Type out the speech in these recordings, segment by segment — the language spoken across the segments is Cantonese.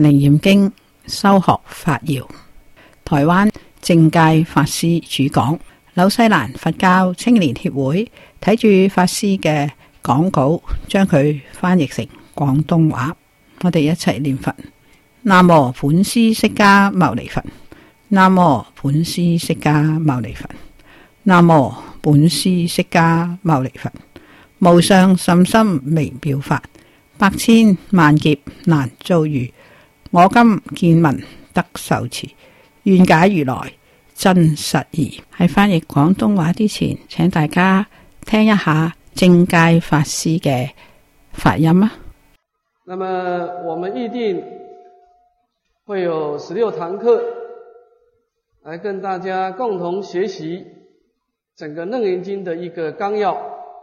楞嚴經修學法要，台灣正戒法師主講，紐西蘭佛教青年協會睇住法師嘅講稿，將佢翻譯成廣東話。我哋一齊念佛：南無本師釋迦牟尼佛，南無本師釋迦牟尼佛，南無本師釋迦牟尼佛。無上甚深微妙法，百千萬劫難遭遇。我今見聞得受持，願解如來真實義。喺翻譯廣東話之前，請大家聽一下正戒法師嘅發音啊。 那麼我們預定會有16堂課，來跟大家共同學習整個楞嚴經的一個綱要。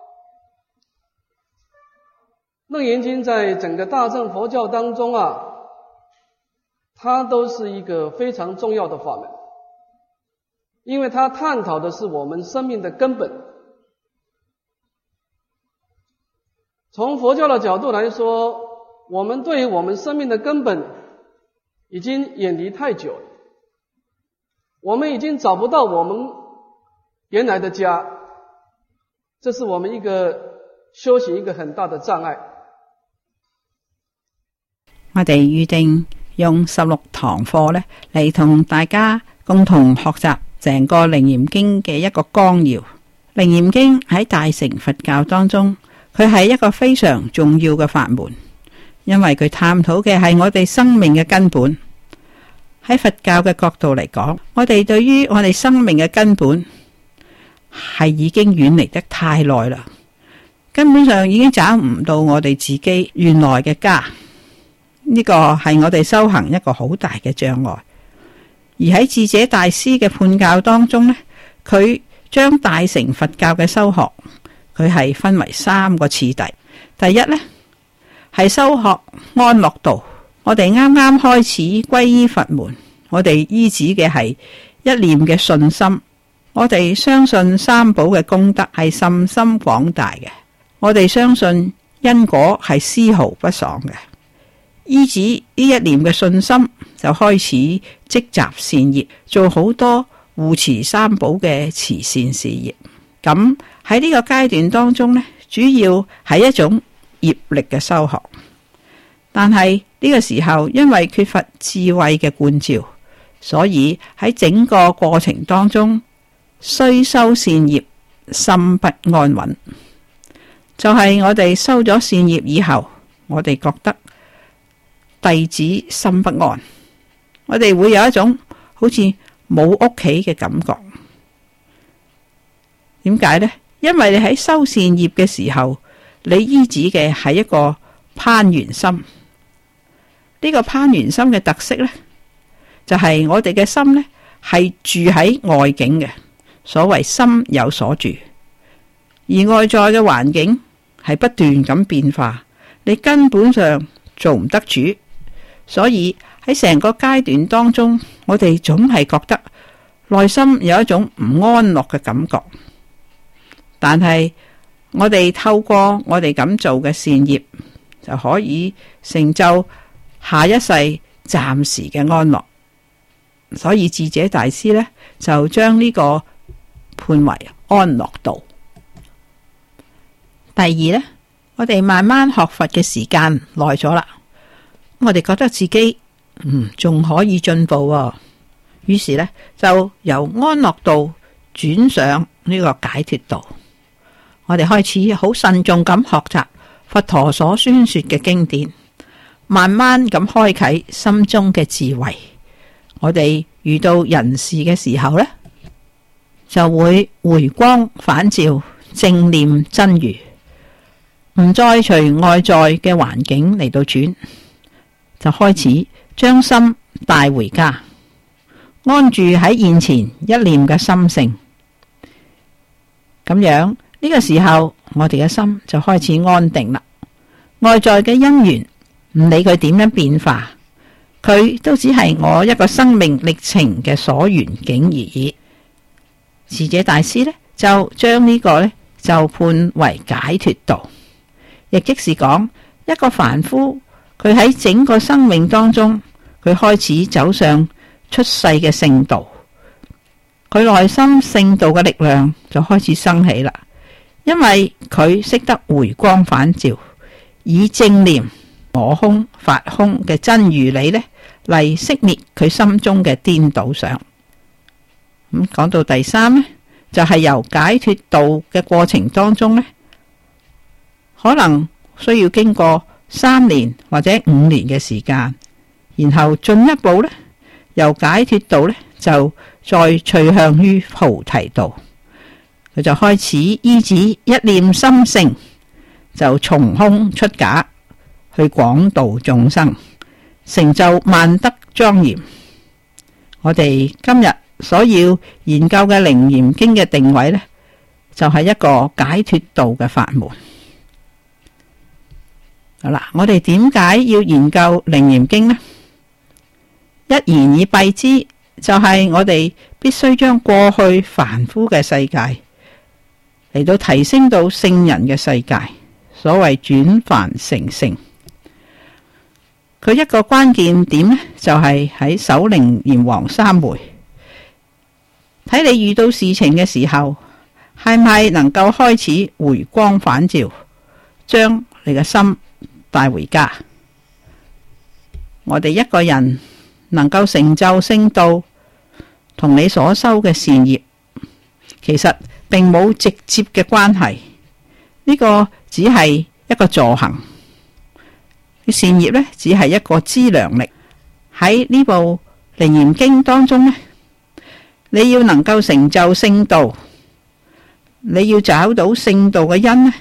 楞嚴經在整個大乘佛教當中它都是一個非常重要的法門，因為它探討的是我們生命的根本。從佛教的角度來說，我們對於我們生命的根本已經遠離太久了，我們已經找不到我們原來的家，這是我們一個修行一個很大的障礙。 我哋預定用16堂課呢嚟同大家共同學習整個楞嚴經嘅一個綱要。楞嚴經喺大乘佛教當中，佢係一個非常重要嘅法門，因為佢探討嘅係我哋生命嘅根本。喺佛教嘅角度嚟講，我哋對於我哋生命嘅根本係已經遠離得太耐啦，根本上已經找唔到我哋自己原來嘅家。呢個係我哋修行一個好大嘅障礙。而喺智者大師嘅判教當中呢，佢將大乘佛教嘅修學，佢係分為3個次第。第一呢，係修學安樂道。我哋啱啱開始皈依佛門，我哋依止嘅係一念嘅信心。我哋相信三寶嘅功德係甚深廣大嘅，我哋相信因果係絲毫不爽嘅。依止呢一念嘅信心，就開始積集善業，做好多護持三寶嘅慈善事業。咁喺呢個階段當中呢，主要係一種業力嘅修學。但係呢個時候，因為缺乏智慧嘅觀照，所以喺整個過程當中，雖修善業，心不安穩。就係我哋修咗善業以後，我哋覺得弟子心不安，我哋會有一種好似冇屋企嘅感覺。點解呢？因為你喺修善業嘅時候，你依止嘅係一個攀緣心。呢個攀緣心嘅特色呢，就係我哋嘅心呢係住喺外境嘅，所謂心有所住，而外在嘅環境係不斷咁變化，你根本上做唔得主。所以喺成個階段當中，我哋總係覺得內心有一種唔安樂嘅感覺。但係我哋透過我哋咁做嘅善業，就可以成就下一世暫時嘅安樂。所以智者大師呢，就將呢個判為安樂道。第二呢，我哋慢慢學佛嘅時間耐咗啦，我哋覺得自己仲可以進步喎，於是呢，就由安樂道轉上呢個解脫道。我哋開始好慎重咁學習佛陀所宣說嘅經典，慢慢咁開啟心中嘅智慧。我哋遇到人事嘅時候呢，就會回光返照，正念真如，唔再隨外在嘅環境嚟到轉，就開始將心帶回家，安住喺現前一念嘅心性。咁樣呢個時候，我哋嘅心就開始安定啦。外在嘅因緣，唔理佢點樣變化，佢都只係我一個生命歷程嘅所緣境而已。智者大師呢，就將呢個呢，就判為解脫道，亦即是講一個凡夫佢喺整個生命當中，佢開始走上出世嘅聖道，佢內心聖道嘅力量就開始生起啦。因為佢識得回光返照，以正念我空法空嘅真如理呢嚟熄滅佢心中嘅顛倒想。講到第三呢，就係由解脫道嘅過程當中呢，可能需要經過3年或者5年嘅時間，然後進一步呢，由解脫道呢就再趨向於菩提道。佢就開始依止一念心性，就從空出假，去廣度眾生，成就萬德莊嚴。我哋今日所要研究嘅《楞嚴經》嘅定位呢，就係一個解脫道嘅法門。好啦，我哋點解要研究《楞嚴經》呢？一言以蔽之，就係我哋必須將過去凡夫嘅世界嚟到提升到聖人嘅世界，所謂轉凡成聖。佢一個關鍵點呢，就係喺首楞嚴王三昧。睇你遇到事情嘅時候，係咪能夠開始回光返照，將你嘅心帶回家？我哋一個人能夠成就聖道，同你所修嘅善業，其實並冇直接嘅關係，呢個只係一個助行。善業呢，只係一個資糧力。喺呢部《楞嚴經》當中呢，你要能夠成就聖道，你要找到聖道嘅因呢，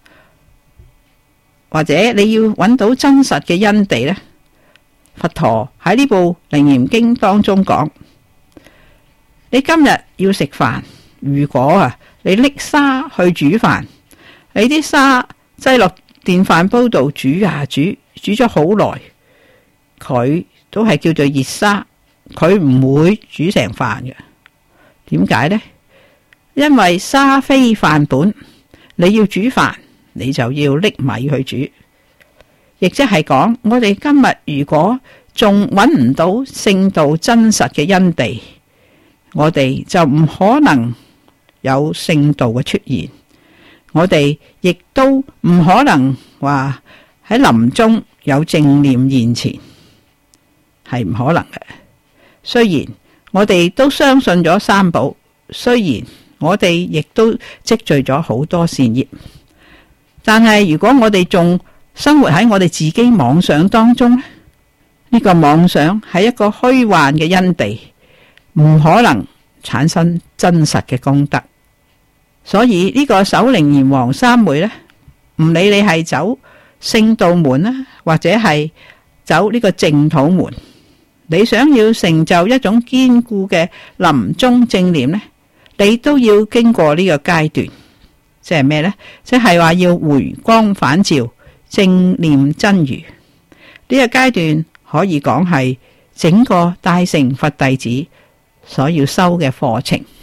或者你要揾到真實嘅因地呢，佛陀喺呢部《楞嚴經》當中講，你今日要食飯，如果你拎沙去煮飯，你啲沙擠落電飯煲度煮呀煮咗好耐，佢都係叫做熱沙，佢唔會煮成飯嘅。點解呢？因為沙非飯本，你要煮飯，你就要拎米去煮。亦即係講，我哋今日如果仲揾唔到聖道真實嘅因地，我哋就唔可能有聖道嘅出現。我哋亦都唔可能話喺臨終有正念現前，係唔可能嘅。雖然我哋都相信咗三寶，雖然我哋亦都積聚咗好多善業，但係如果我哋仲生活喺我哋自己妄想當中，呢個妄想係一個虛幻嘅因地，唔可能產生真實嘅功德。所以呢個首楞嚴王三昧呢，唔理你係走聖道門啦，或者係走呢個淨土門，你想要成就一種堅固嘅臨終正念呢，你都要經過呢個階段。即係咩呢？即係話要回光返照，正念真如。呢個階段可以講係整個大乘佛弟子所要修嘅課程。